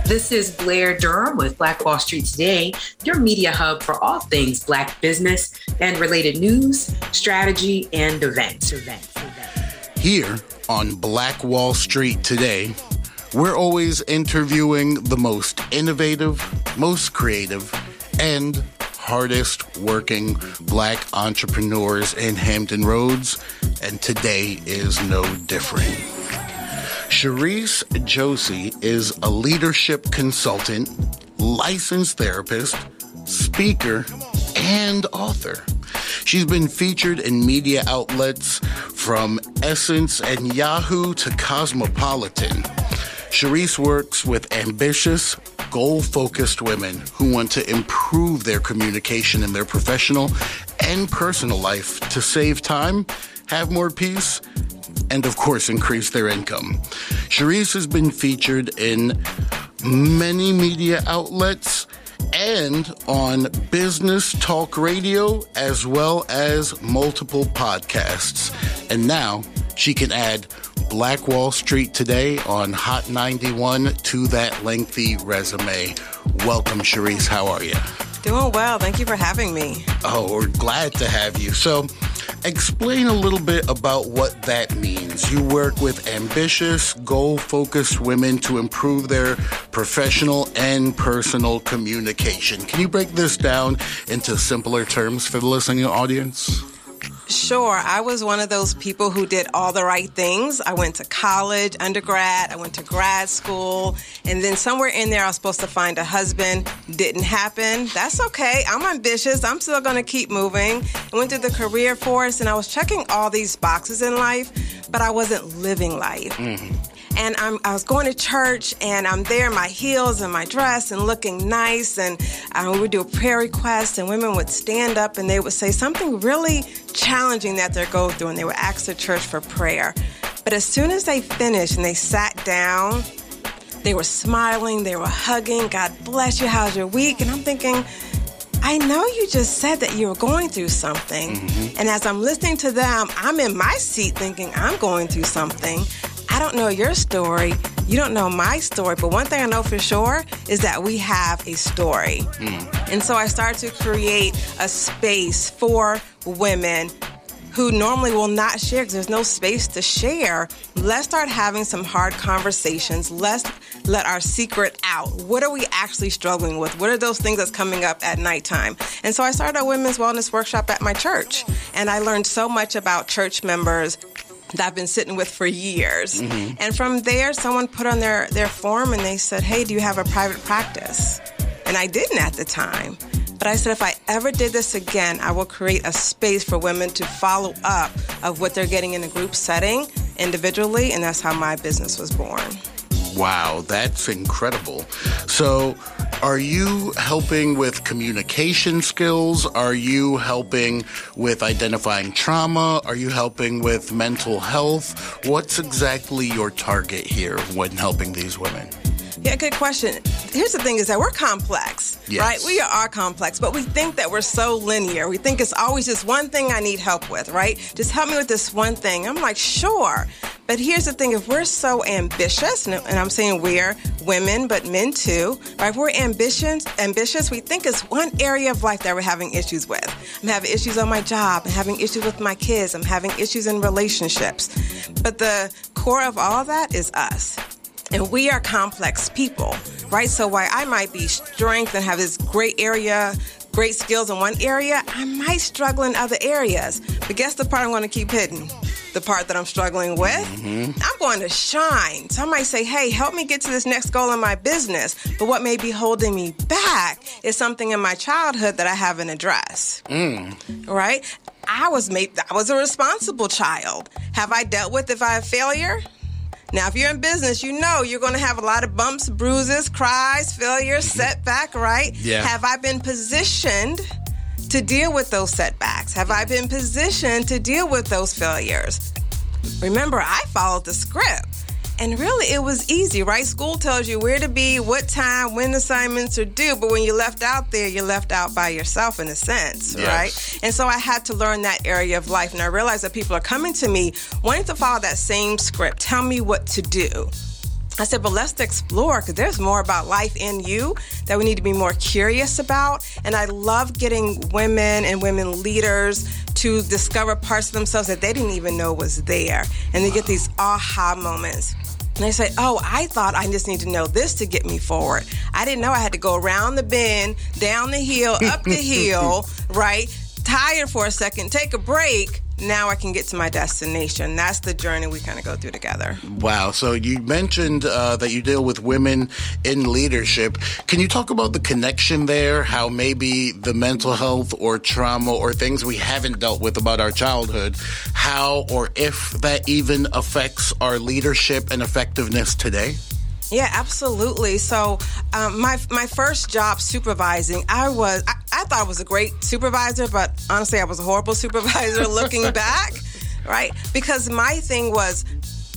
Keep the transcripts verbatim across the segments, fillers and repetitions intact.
This is Blair Durham with Black Wall Street Today, your media hub for all things Black business and related news, strategy, and events. events, events. Here on Black Wall Street Today, we're always interviewing the most innovative, most creative, and hardest working Black entrepreneurs in Hampton Roads, and today is no different. Sharice Josie is a leadership consultant, licensed therapist, speaker, and author. She's been featured in media outlets from Essence and Yahoo to Cosmopolitan. Sharice works with ambitious, goal-focused women who want to improve their communication in their professional and personal life to save time, have more peace, and of course, increase their income. Sharice has been featured in many media outlets and on Business Talk Radio, as well as multiple podcasts. And now she can add Black Wall Street Today on Hot ninety-one to that lengthy resume. Welcome, Sharice. How are you? Doing well. Thank you for having me. Oh, we're glad to have you. So, explain a little bit about what that means. You work with ambitious, goal-focused women to improve their professional and personal communication. Can you break this down into simpler terms for the listening audience? Sure. I was one of those people who did all the right things. I went to college, undergrad, I went to grad school, and then somewhere in there I was supposed to find a husband. Didn't happen. That's okay. I'm ambitious. I'm still going to keep moving. I went through the career force, and I was checking all these boxes in life, but I wasn't living life. Mm-hmm. And I'm, I was going to church, and I'm there in my heels and my dress and looking nice. And um, we would do a prayer request, and women would stand up, and they would say something really challenging that they're going through, and they would ask the church for prayer. But as soon as they finished and they sat down, they were smiling, they were hugging. God bless you. How's your week? And I'm thinking, I know you just said that you were going through something. Mm-hmm. And as I'm listening to them, I'm in my seat thinking I'm going through something. I don't know your story. You don't know my story. But one thing I know for sure is that we have a story. Mm. And so I started to create a space for women who normally will not share because there's no space to share. Let's start having some hard conversations. Let's let our secret out. What are we actually struggling with? What are those things that's coming up at nighttime? And so I started a women's wellness workshop at my church. And I learned so much about church members that I've been sitting with for years. Mm-hmm. And from there, someone put on their, their form and they said, hey, do you have a private practice? And I didn't at the time. But I said, if I ever did this again, I will create a space for women to follow up of what they're getting in a group setting individually. And that's how my business was born. Wow, that's incredible. So are you helping with communication skills? Are you helping with identifying trauma? Are you helping with mental health? What's exactly your target here when helping these women? Yeah, good question. Here's the thing is that we're complex, yes. Right? We are complex, but we think that we're so linear. We think it's always just one thing I need help with, right? Just help me with this one thing. I'm like, sure. But here's the thing, if we're so ambitious, and I'm saying we're women, but men too, right? If we're ambitious, ambitious, we think it's one area of life that we're having issues with. I'm having issues on my job. I'm having issues with my kids. I'm having issues in relationships. But the core of all of that is us. And we are complex people, right? So while I might be strength and have this great area, great skills in one area, I might struggle in other areas. But guess the part I'm going to keep hidden? The part that I'm struggling with? Mm-hmm. I'm going to shine. So I might say, hey, help me get to this next goal in my business. But what may be holding me back is something in my childhood that I haven't addressed, mm. right? I was made, I was a responsible child. Have I dealt with if I have failure? Now, if you're in business, you know you're going to have a lot of bumps, bruises, cries, failures, setback, right? Yeah. Have I been positioned to deal with those setbacks? Have I been positioned to deal with those failures? Remember, I followed the script. And really, it was easy, right? School tells you where to be, what time, when assignments are due. But when you're left out there, you're left out by yourself in a sense, yes. right? And so I had to learn that area of life. And I realized that people are coming to me wanting to follow that same script. Tell me what to do. I said, but let's explore, because there's more about life in you that we need to be more curious about. And I love getting women and women leaders to discover parts of themselves that they didn't even know was there. And they get these aha moments. And they say, oh, I thought I just need to know this to get me forward. I didn't know I had to go around the bend, down the hill, up the hill, right? Tired for a second, take a break. Now I can get to my destination. That's the journey we kind of go through together. Wow. So you mentioned uh, that you deal with women in leadership. Can you talk about the connection there, how maybe the mental health or trauma or things we haven't dealt with about our childhood, how or if that even affects our leadership and effectiveness today? Yeah, absolutely. So um, my my first job supervising, I was I, I thought I was a great supervisor, but honestly, I was a horrible supervisor looking back, right? Because my thing was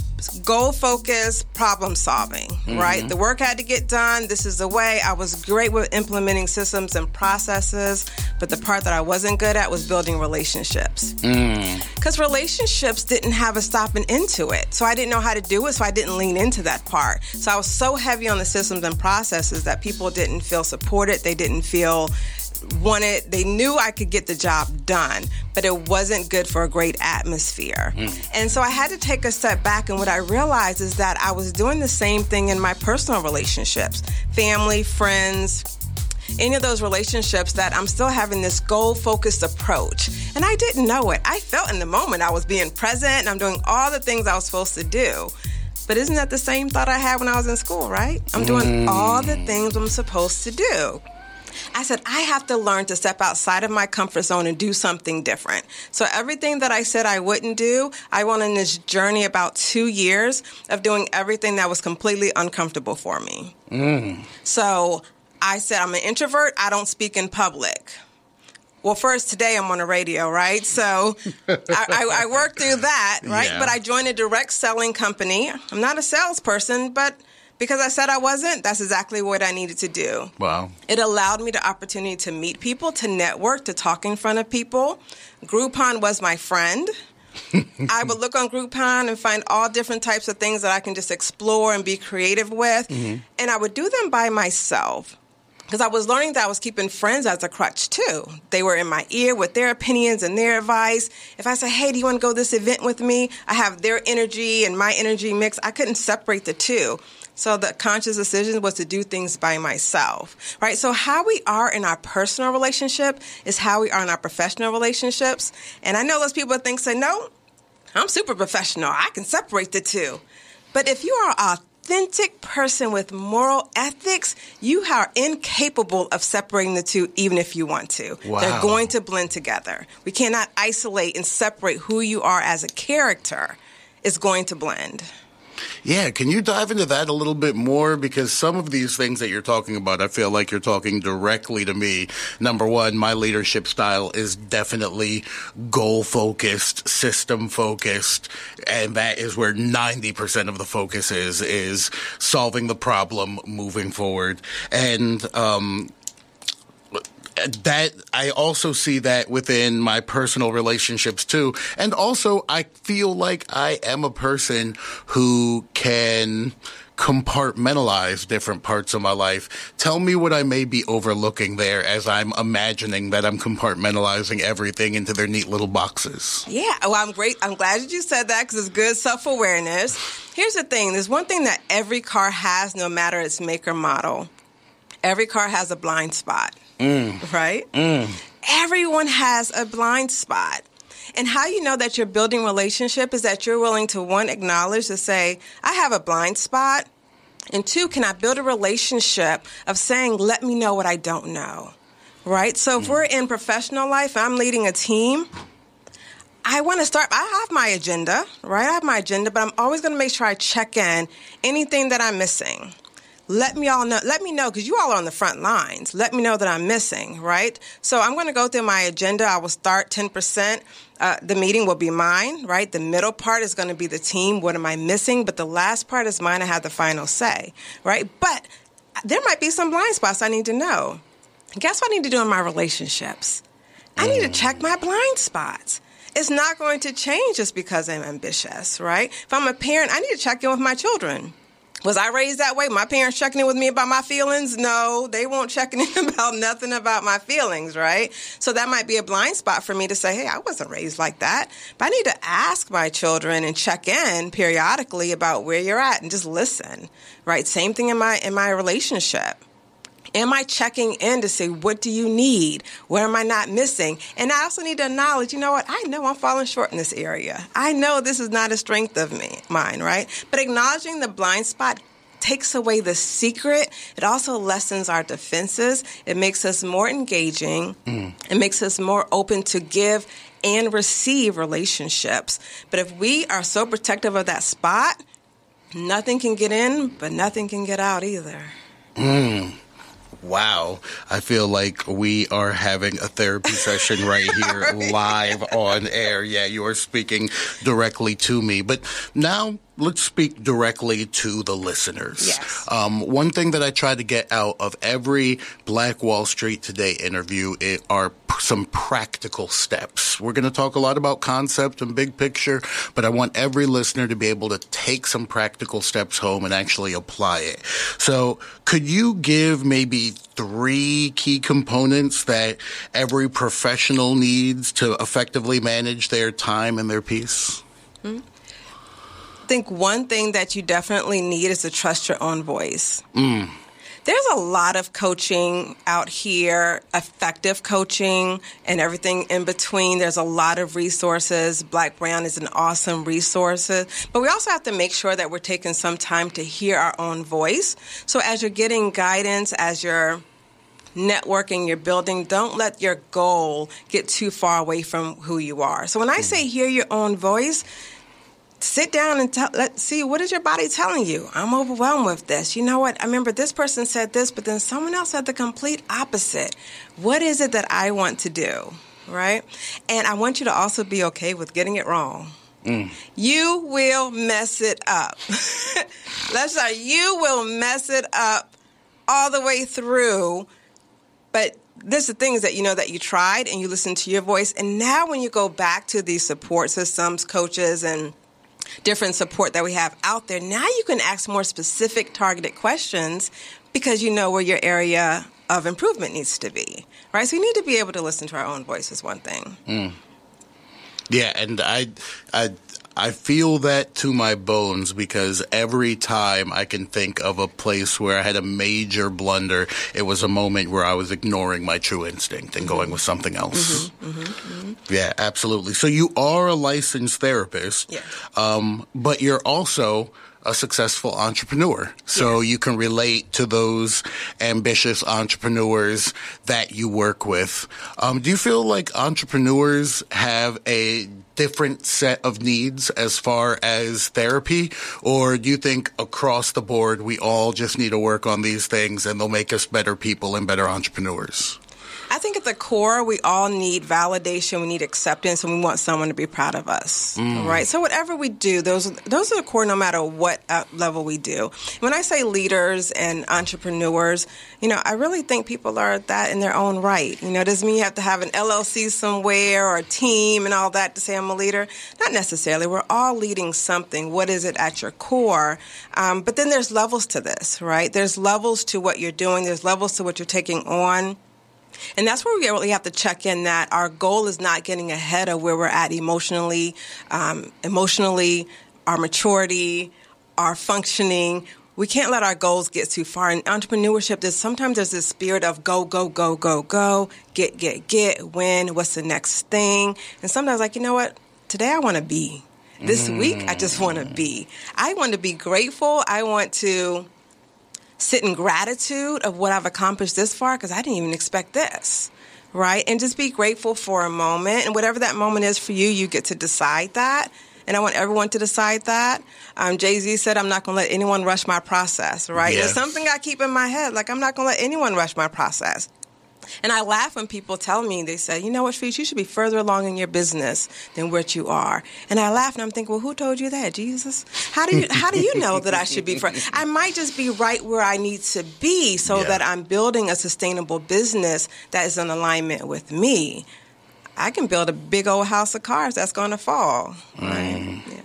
goal-focused problem solving, mm-hmm. right? The work had to get done. This is the way. I was great with implementing systems and processes, but the part that I wasn't good at was building relationships. Because mm. relationships didn't have a stopping into it. So I didn't know how to do it, so I didn't lean into that part. So I was so heavy on the systems and processes that people didn't feel supported. They didn't feel wanted, they knew I could get the job done, but it wasn't good for a great atmosphere. Mm. And so I had to take a step back, and what I realized is that I was doing the same thing in my personal relationships, family, friends, any of those relationships, that I'm still having this goal-focused approach. And I didn't know it. I felt in the moment I was being present and I'm doing all the things I was supposed to do. But isn't that the same thought I had when I was in school, right? I'm doing mm. all the things I'm supposed to do. I said, I have to learn to step outside of my comfort zone and do something different. So everything that I said I wouldn't do, I went on this journey about two years of doing everything that was completely uncomfortable for me. Mm. So I said, I'm an introvert. I don't speak in public. Well, first, today I'm on the radio, right? So I, I, I worked through that, right? Yeah. But I joined a direct selling company. I'm not a salesperson, but because I said I wasn't, that's exactly what I needed to do. Wow. It allowed me the opportunity to meet people, to network, to talk in front of people. Groupon was my friend. I would look on Groupon and find all different types of things that I can just explore and be creative with. Mm-hmm. And I would do them by myself. Because I was learning that I was keeping friends as a crutch, too. They were in my ear with their opinions and their advice. If I say, hey, do you want to go to this event with me? I have their energy and my energy mix. I couldn't separate the two. So the conscious decision was to do things by myself, right? So how we are in our personal relationship is how we are in our professional relationships. And I know those people that think, say, no, I'm super professional. I can separate the two. But if you are an authentic person with moral ethics, you are incapable of separating the two, even if you want to. Wow. They're going to blend together. We cannot isolate and separate who you are as a character. It's going to blend. Yeah, can you dive into that a little bit more? Because some of these things that you're talking about, I feel like you're talking directly to me. Number one, my leadership style is definitely goal-focused, system-focused, and that is where ninety percent of the focus is, is solving the problem, moving forward. And um that I also see that within my personal relationships too. And also I feel like I am a person who can compartmentalize different parts of my life. Tell me what I may be overlooking there as I'm imagining that I'm compartmentalizing everything into their neat little boxes. Yeah, well, I'm great. I'm glad that you said that because it's good self-awareness. Here's the thing. There's one thing that every car has, no matter its make or model. Every car has a blind spot. Mm. Right? Mm. Everyone has a blind spot. And how you know that you're building relationship is that you're willing to, one, acknowledge to say, I have a blind spot. And two, can I build a relationship of saying, let me know what I don't know. Right? So mm. if we're in professional life, I'm leading a team, I want to start, I have my agenda, right? I have my agenda, but I'm always going to make sure I check in anything that I'm missing. Let me all know. Let me know, because you all are on the front lines. Let me know that I'm missing, right? So I'm going to go through my agenda. I will start ten percent. Uh, the meeting will be mine, right? The middle part is going to be the team. What am I missing? But the last part is mine. I have the final say, right? But there might be some blind spots I need to know. Guess what I need to do in my relationships? I need to check my blind spots. It's not going to change just because I'm ambitious, right? If I'm a parent, I need to check in with my children. Was I raised that way? My parents checking in with me about my feelings? No, they won't check in about nothing about my feelings, right? So that might be a blind spot for me to say, hey, I wasn't raised like that. But I need to ask my children and check in periodically about where you're at and just listen, right? Same thing in my in my relationship. Am I checking in to say, what do you need? Where am I not missing? And I also need to acknowledge, you know what? I know I'm falling short in this area. I know this is not a strength of me, mine, right? But acknowledging the blind spot takes away the secret. It also lessens our defenses. It makes us more engaging. Mm. It makes us more open to give and receive relationships. But if we are so protective of that spot, nothing can get in, but nothing can get out either. Mm. Wow. I feel like we are having a therapy session right here right. live on air. Yeah, you are speaking directly to me. But now let's speak directly to the listeners. Yes. Um, one thing that I try to get out of every Black Wall Street Today interview it are p- some practical steps. We're going to talk a lot about concept and big picture, but I want every listener to be able to take some practical steps home and actually apply it. So could you give maybe three key components that every professional needs to effectively manage their time and their peace? Mm-hmm. I think one thing that you definitely need is to trust your own voice. Mm. There's a lot of coaching out here, effective coaching and everything in between. There's a lot of resources. Black Brown is an awesome resource. But we also have to make sure that we're taking some time to hear our own voice. So as you're getting guidance, as you're networking, you're building, don't let your goal get too far away from who you are. So when I say hear your own voice, sit down and tell, let's see, what is your body telling you? I'm overwhelmed with this. You know what? I remember this person said this, but then someone else said the complete opposite. What is it that I want to do, right? And I want you to also be okay with getting it wrong. Mm. You will mess it up. Let's start. You will mess it up all the way through, but this is the things that you know that you tried and you listened to your voice. And now when you go back to these support systems, coaches, and different support that we have out there, now you can ask more specific targeted questions because you know where your area of improvement needs to be, right? So you need to be able to listen to our own voice is one thing. Mm. Yeah, and I, I, I feel that to my bones because every time I can think of a place where I had a major blunder, it was a moment where I was ignoring my true instinct and going with something else. Mm-hmm, mm-hmm, mm-hmm. Yeah, absolutely. So you are a licensed therapist, yeah. um, but you're also a successful entrepreneur. So yes. you can relate to those ambitious entrepreneurs that you work with. Um, do you feel like entrepreneurs have a different set of needs as far as therapy? Or do you think across the board we all just need to work on these things and they'll make us better people and better entrepreneurs? I think at the core, we all need validation, we need acceptance, and we want someone to be proud of us, mm. right? So whatever we do, those those are the core no matter what level we do. When I say leaders and entrepreneurs, you know, I really think people are that in their own right. You know, it doesn't mean you have to have an L L C somewhere or a team and all that to say I'm a leader. Not necessarily. We're all leading something. What is it at your core? Um, but then there's levels to this, right? There's levels to what you're doing. There's levels to what you're taking on. And that's where we really have to check in that our goal is not getting ahead of where we're at emotionally, um, emotionally, our maturity, our functioning. We can't let our goals get too far. In entrepreneurship, there's sometimes there's this spirit of go, go, go, go, go, get, get, get, win, what's the next thing? And sometimes like, you know what? Today I want to be. This mm. week I just want to be. I want to be grateful. I want to sit in gratitude of what I've accomplished this far because I didn't even expect this, right? And just be grateful for a moment. And whatever that moment is for you, you get to decide that. And I want everyone to decide that. Um, Jay-Z said, I'm not going to let anyone rush my process, right? Yes. There's something I keep in my head, like I'm not going to let anyone rush my process. And I laugh when people tell me, they say, you know what, Feach, you should be further along in your business than what you are. And I laugh and I'm thinking, well, who told you that, Jesus? How do you how do you know that I should be further? I might just be right where I need to be so yeah. that I'm building a sustainable business that is in alignment with me. I can build a big old house of cards that's going to fall, right? Mm. Yeah.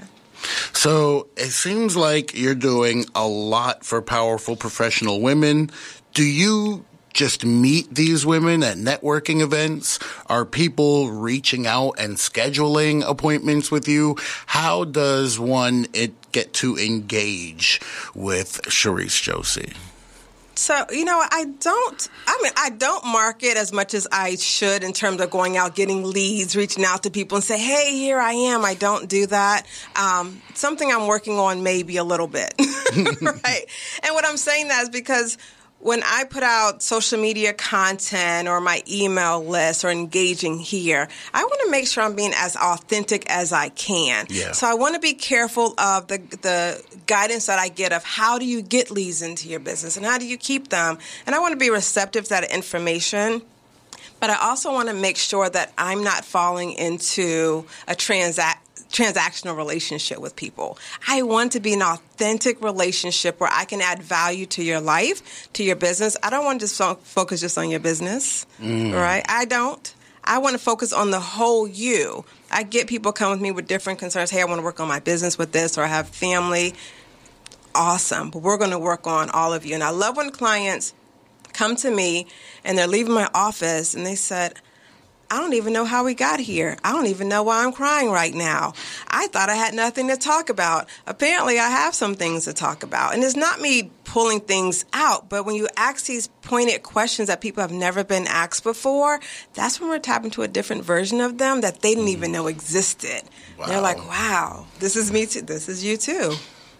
So it seems like you're doing a lot for powerful professional women. Do you just meet these women at networking events? Are people reaching out and scheduling appointments with you? How does one it get to engage with Sharice Josie? So, you know, I don't, I mean, I don't market as much as I should in terms of going out, getting leads, reaching out to people and say, hey, here I am. I don't do that. Um, something I'm working on maybe a little bit, right? And what I'm saying that is because when I put out social media content or my email list or engaging here, I want to make sure I'm being as authentic as I can. Yeah. So I want to be careful of the the guidance that I get of how do you get leads into your business and how do you keep them. And I want to be receptive to that information. But I also want to make sure that I'm not falling into a transact. transactional relationship with people. I want to be an authentic relationship where I can add value to your life, to your business. I don't want to just fo- focus just on your business, mm. right? I don't. I want to focus on the whole you. I get people come with me with different concerns. Hey, I want to work on my business with this, or I have family. Awesome. But we're going to work on all of you. And I love when clients come to me and they're leaving my office and they said, I don't even know how we got here. I don't even know why I'm crying right now. I thought I had nothing to talk about. Apparently, I have some things to talk about. And it's not me pulling things out, but when you ask these pointed questions that people have never been asked before, that's when we're tapping to a different version of them that they didn't even know existed. Wow. They're like, wow, this is me too. This is you too.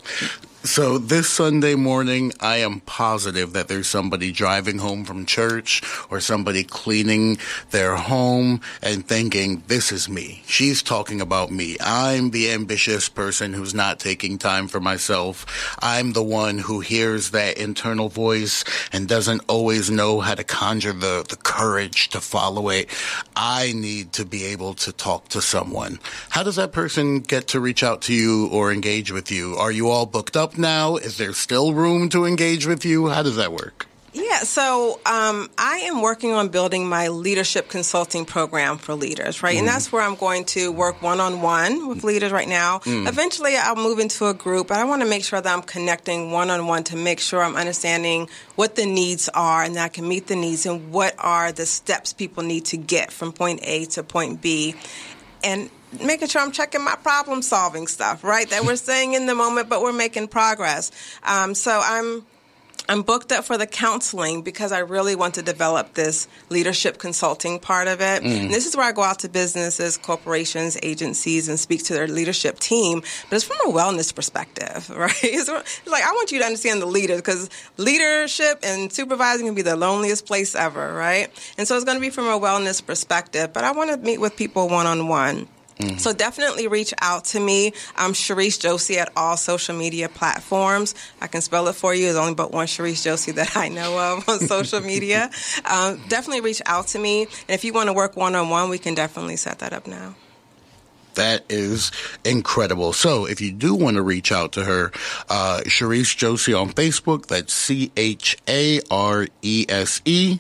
So this Sunday morning, I am positive that there's somebody driving home from church or somebody cleaning their home and thinking, this is me. She's talking about me. I'm the ambitious person who's not taking time for myself. I'm the one who hears that internal voice and doesn't always know how to conjure the, the courage to follow it. I need to be able to talk to someone. How does that person get to reach out to you or engage with you? Are you all booked up now? Is there still room to engage with you? How does that work? Yeah, so um, I am working on building my leadership consulting program for leaders, right? Mm. And that's where I'm going to work one-on-one with leaders right now. Mm. Eventually, I'll move into a group, but I want to make sure that I'm connecting one-on-one to make sure I'm understanding what the needs are and that I can meet the needs and what are the steps people need to get from point A to point B. And making sure I'm checking my problem-solving stuff, right? That we're saying in the moment, but we're making progress. Um, so I'm I'm booked up for the counseling because I really want to develop this leadership consulting part of it. Mm. And this is where I go out to businesses, corporations, agencies, and speak to their leadership team. But it's from a wellness perspective, right? It's like I want you to understand the leaders because leadership and supervising can be the loneliest place ever, right? And so it's going to be from a wellness perspective. But I want to meet with people one-on-one. Mm-hmm. So definitely reach out to me. I'm Sharice Josie at all social media platforms. I can spell it for you. There's only but one Sharice Josie that I know of on social media. Um, definitely reach out to me. And if you want to work one-on-one, we can definitely set that up now. That is incredible. So if you do want to reach out to her, uh, Sharice Josie on Facebook, that's C H A R E S E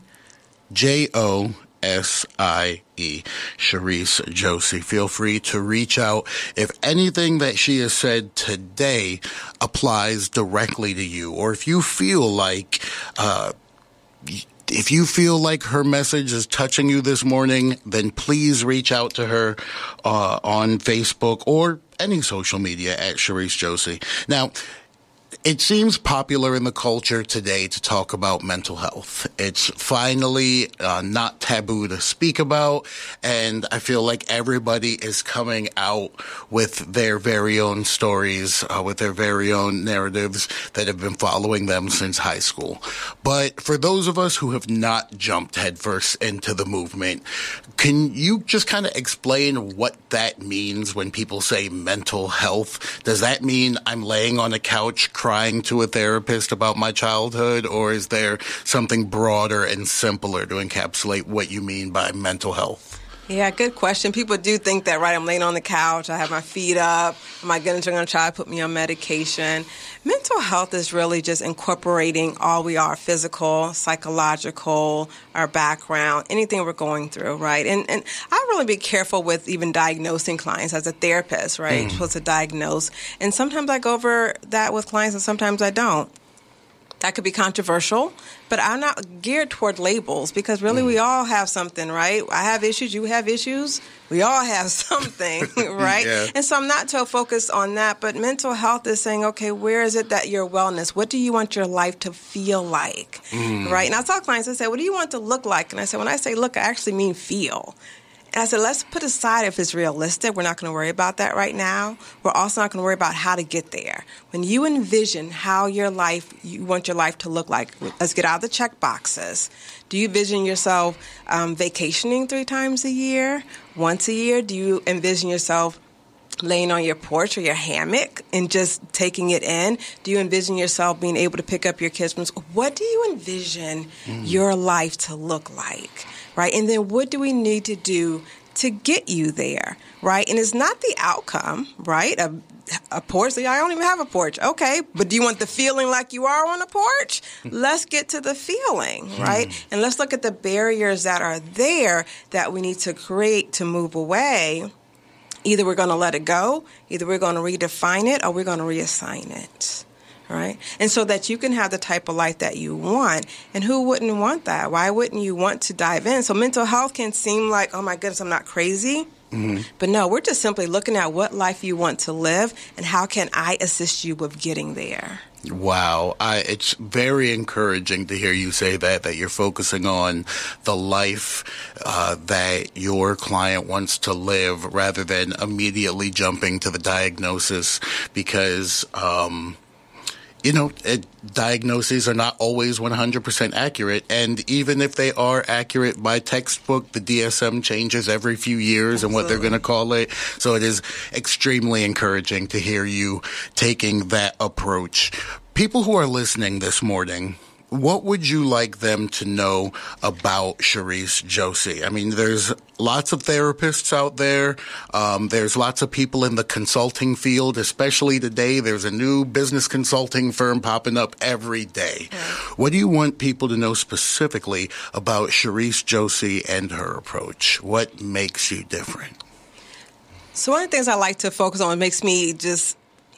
J O S I E, Sharice Josie. Feel free to reach out if anything that she has said today applies directly to you, or if you feel like, uh, if you feel like her message is touching you this morning, then please reach out to her uh, on Facebook or any social media at Sharice Josie. Now, it seems popular in the culture today to talk about mental health. It's finally uh, not taboo to speak about, and I feel like everybody is coming out with their very own stories, uh, with their very own narratives that have been following them since high school. But for those of us who have not jumped headfirst into the movement, can you just kind of explain what that means when people say mental health? Does that mean I'm laying on a couch crying to a therapist about my childhood, or is there something broader and simpler to encapsulate what you mean by mental health? Yeah, good question. People do think that, right, I'm laying on the couch, I have my feet up, my goodness, they're going to try to put me on medication. Mental health is really just incorporating all we are, physical, psychological, our background, anything we're going through, right? And and I really be careful with even diagnosing clients as a therapist, right? Mm. You're supposed to diagnose. And sometimes I go over that with clients and sometimes I don't. That could be controversial, but I'm not geared toward labels because really mm. we all have something, right? I have issues, you have issues, we all have something, right? Yeah. And so I'm not so focused on that, but mental health is saying, okay, where is it that your wellness, what do you want your life to feel like, mm. right? And I tell clients, I say, what do you want to look like? And I say, when I say look, I actually mean feel. And I said, let's put aside if it's realistic. We're not going to worry about that right now. We're also not going to worry about how to get there. When you envision how your life, you want your life to look like, let's get out of the check boxes. Do you envision yourself um, vacationing three times a year, once a year? Do you envision yourself laying on your porch or your hammock and just taking it in? Do you envision yourself being able to pick up your kids from school? What do you envision mm. your life to look like? Right? And then what do we need to do to get you there? Right? And it's not the outcome, right? A, a porch, I don't even have a porch. Okay, but do you want the feeling like you are on a porch? Let's get to the feeling, right? Mm. And let's look at the barriers that are there that we need to create to move away. Either we're going to let it go, either we're going to redefine it, or we're going to reassign it. Right? And so that you can have the type of life that you want. And who wouldn't want that? Why wouldn't you want to dive in? So mental health can seem like, oh my goodness, I'm not crazy. Mm-hmm. But no, we're just simply looking at what life you want to live and how can I assist you with getting there. Wow. I, it's very encouraging to hear you say that, that you're focusing on the life uh, that your client wants to live rather than immediately jumping to the diagnosis because, um, you know, it, diagnoses are not always one hundred percent accurate. And even if they are accurate by textbook, the D S M changes every few years Absolutely. And what they're going to call it. So it is extremely encouraging to hear you taking that approach. People who are listening this morning, what would you like them to know about Cherise Josie? I mean, there's lots of therapists out there. Um, there's lots of people in the consulting field, especially today. There's a new business consulting firm popping up every day. Yeah. What do you want people to know specifically about Cherise Josie and her approach? What makes you different? So one of the things I like to focus on, what makes me just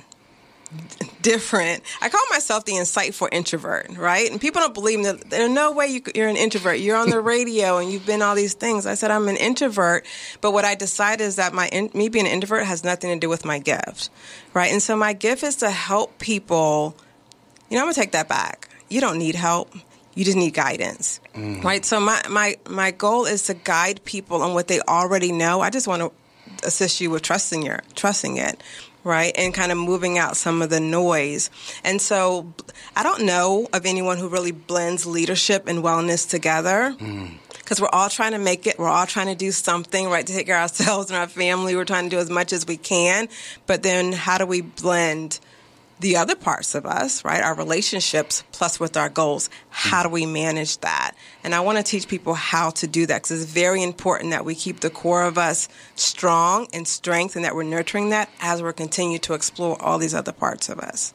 different. I call myself the insightful introvert, right? And people don't believe me. There's no way you, you're an introvert. You're on the radio and you've been all these things. I said I'm an introvert, but what I decided is that my me being an introvert has nothing to do with my gift, right? And so my gift is to help people. You know, I'm gonna take that back. You don't need help. You just need guidance, mm. right? So my, my, my goal is to guide people on what they already know. I just want to assist you with trusting your trusting it. Right, and kind of moving out some of the noise. And so I don't know of anyone who really blends leadership and wellness together because mm. we're all trying to make it. We're all trying to do something, right, to take care of ourselves and our family. We're trying to do as much as we can. But then how do we blend the other parts of us, right, our relationships plus with our goals? How do we manage that? And I want to teach people how to do that because it's very important that we keep the core of us strong and strength and that we're nurturing that as we're continuing to explore all these other parts of us.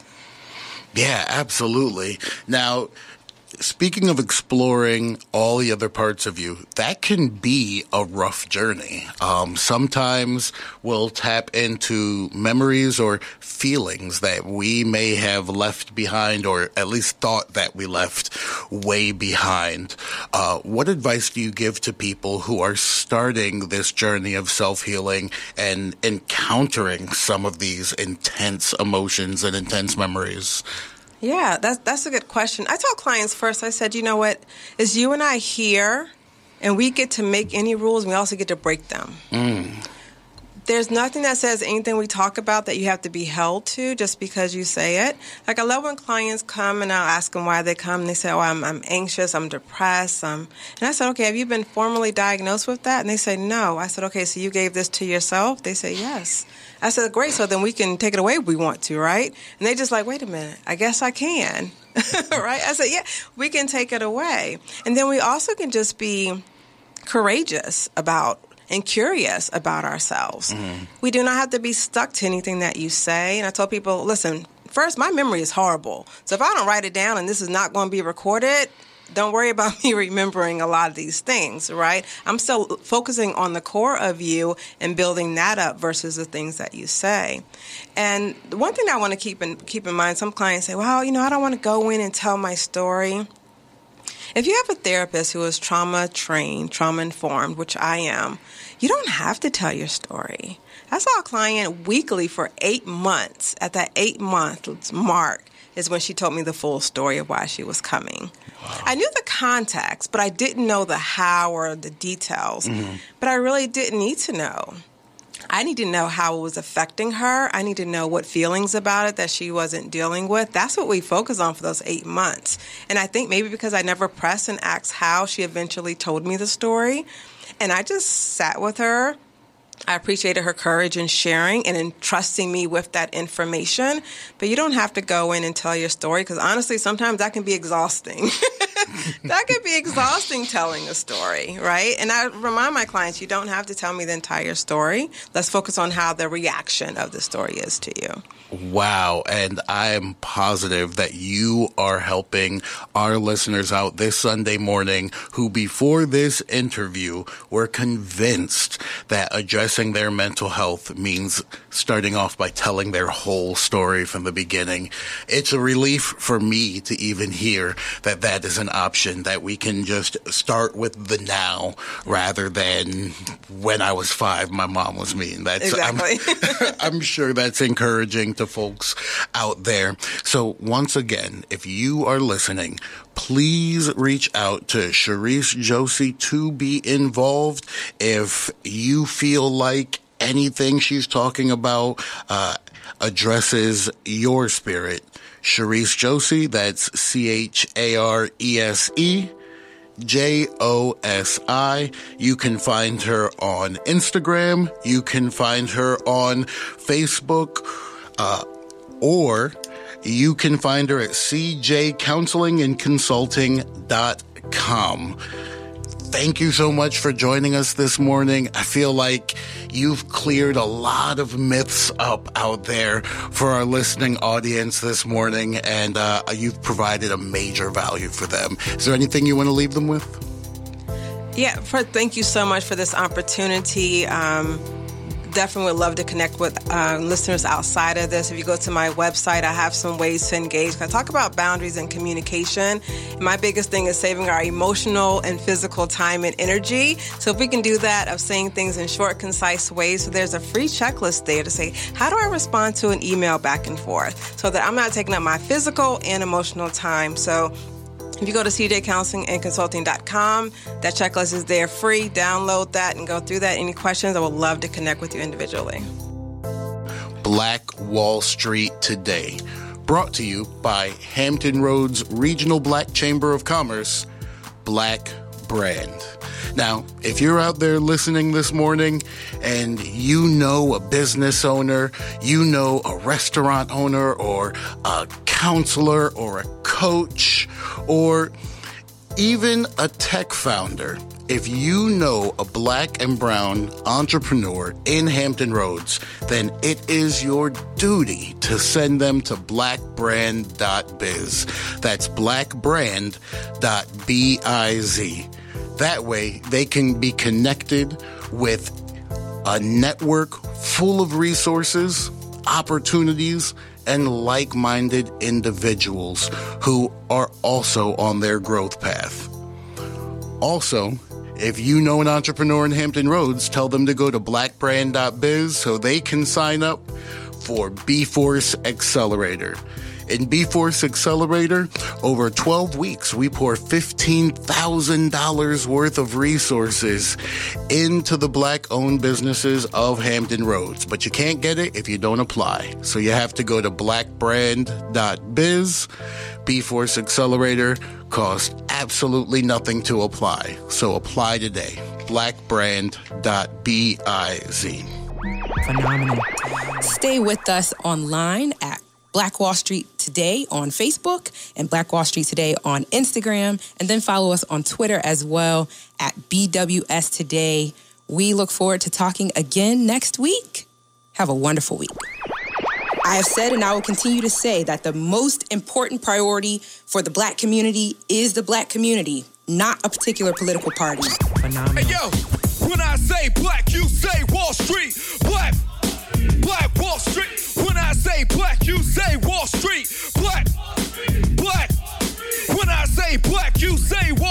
Yeah, absolutely. Now, speaking of exploring all the other parts of you, that can be a rough journey. Um, sometimes we'll tap into memories or feelings that we may have left behind or at least thought that we left way behind. Uh, what advice do you give to people who are starting this journey of self-healing and encountering some of these intense emotions and intense memories? Yeah, that's that's a good question. I tell clients first, I said, you know what, is you and I here, and we get to make any rules, and we also get to break them. Mm. There's nothing that says anything we talk about that you have to be held to just because you say it. Like, I love when clients come, and I'll ask them why they come, and they say, oh, I'm, I'm anxious, I'm depressed. Um, and I said, okay, have you been formally diagnosed with that? And they say, no. I said, okay, so you gave this to yourself? They say, yes. I said, great, so then we can take it away if we want to, right? And they just like, wait a minute, I guess I can, right? I said, yeah, we can take it away. And then we also can just be courageous about and curious about ourselves. Mm. We do not have to be stuck to anything that you say. And I told people, listen, first, my memory is horrible. So if I don't write it down and this is not going to be recorded, don't worry about me remembering a lot of these things, right? I'm still focusing on the core of you and building that up versus the things that you say. And the one thing I want to keep in, keep in mind, some clients say, well, you know, I don't want to go in and tell my story. If you have a therapist who is trauma trained, trauma informed, which I am, you don't have to tell your story. I saw a client weekly for eight months. At that eight month mark is when she told me the full story of why she was coming. Wow. I knew the context, but I didn't know the how or the details. Mm-hmm. But I really didn't need to know. I need to know how it was affecting her. I need to know what feelings about it that she wasn't dealing with. That's what we focus on for those eight months. And I think maybe because I never pressed and asked how, she eventually told me the story. And I just sat with her. I appreciated her courage in sharing and in trusting me with that information. But you don't have to go in and tell your story, because honestly, sometimes that can be exhausting. That can be exhausting, telling a story, right? And I remind my clients, you don't have to tell me the entire story. Let's focus on how the reaction of the story is to you. Wow. And I am positive that you are helping our listeners out this Sunday morning who before this interview were convinced that addressing their mental health means starting off by telling their whole story from the beginning. It's a relief for me to even hear that that is an option, that we can just start with the now rather than when I was five, my mom was mean. That's, exactly. I'm, I'm sure that's encouraging to folks out there. So once again, if you are listening, please reach out to Sharice Josie to be involved. If you feel like anything she's talking about uh, addresses your spirit, Sharice Josie, that's C H A R E S E J O S I. You can find her on Instagram. You can find her on Facebook. Uh, or you can find her at c j counseling and consulting dot com. Thank you so much for joining us this morning. I feel like you've cleared a lot of myths up out there for our listening audience this morning, and uh, you've provided a major value for them. Is there anything you want to leave them with? Yeah, for, thank you so much for this opportunity. Um, Definitely would love to connect with uh, listeners outside of this. If you go to my website, I have some ways to engage. I talk about boundaries and communication. And my biggest thing is saving our emotional and physical time and energy. So if we can do that, of saying things in short, concise ways. So there's a free checklist there to say, how do I respond to an email back and forth so that I'm not taking up my physical and emotional time. So if you go to c j counseling and consulting dot com, that checklist is there free. Download that and go through that. Any questions, I would love to connect with you individually. Black Wall Street Today, brought to you by Hampton Roads Regional Black Chamber of Commerce, Black Brand. Now, if you're out there listening this morning and you know a business owner, you know a restaurant owner or a counselor or a coach or even a tech founder, if you know a black and brown entrepreneur in Hampton Roads, then it is your duty to send them to black brand dot biz. That's black brand dot biz. That way, they can be connected with a network full of resources, opportunities, and like-minded individuals who are also on their growth path. Also, if you know an entrepreneur in Hampton Roads, tell them to go to black brand dot biz so they can sign up for B-Force Accelerator. In B-Force Accelerator, over twelve weeks, we pour fifteen thousand dollars worth of resources into the black-owned businesses of Hampton Roads. But you can't get it if you don't apply. So you have to go to black brand dot biz. B-Force Accelerator costs absolutely nothing to apply. So apply today. black brand dot biz. Phenomenal. Stay with us online at Black Wall Street Today on Facebook and Black Wall Street Today on Instagram. And then follow us on Twitter as well at B W S Today We look forward to talking again next week. Have a wonderful week. I have said and I will continue to say that the most important priority for the Black community is the Black community, not a particular political party. Phenomenal. Hey, yo, when I say Black, you say Wall Street. Black, Black Wall Street. When I say Black, you say Wall Street. Black, Black. When I say Black, you say Wall Street.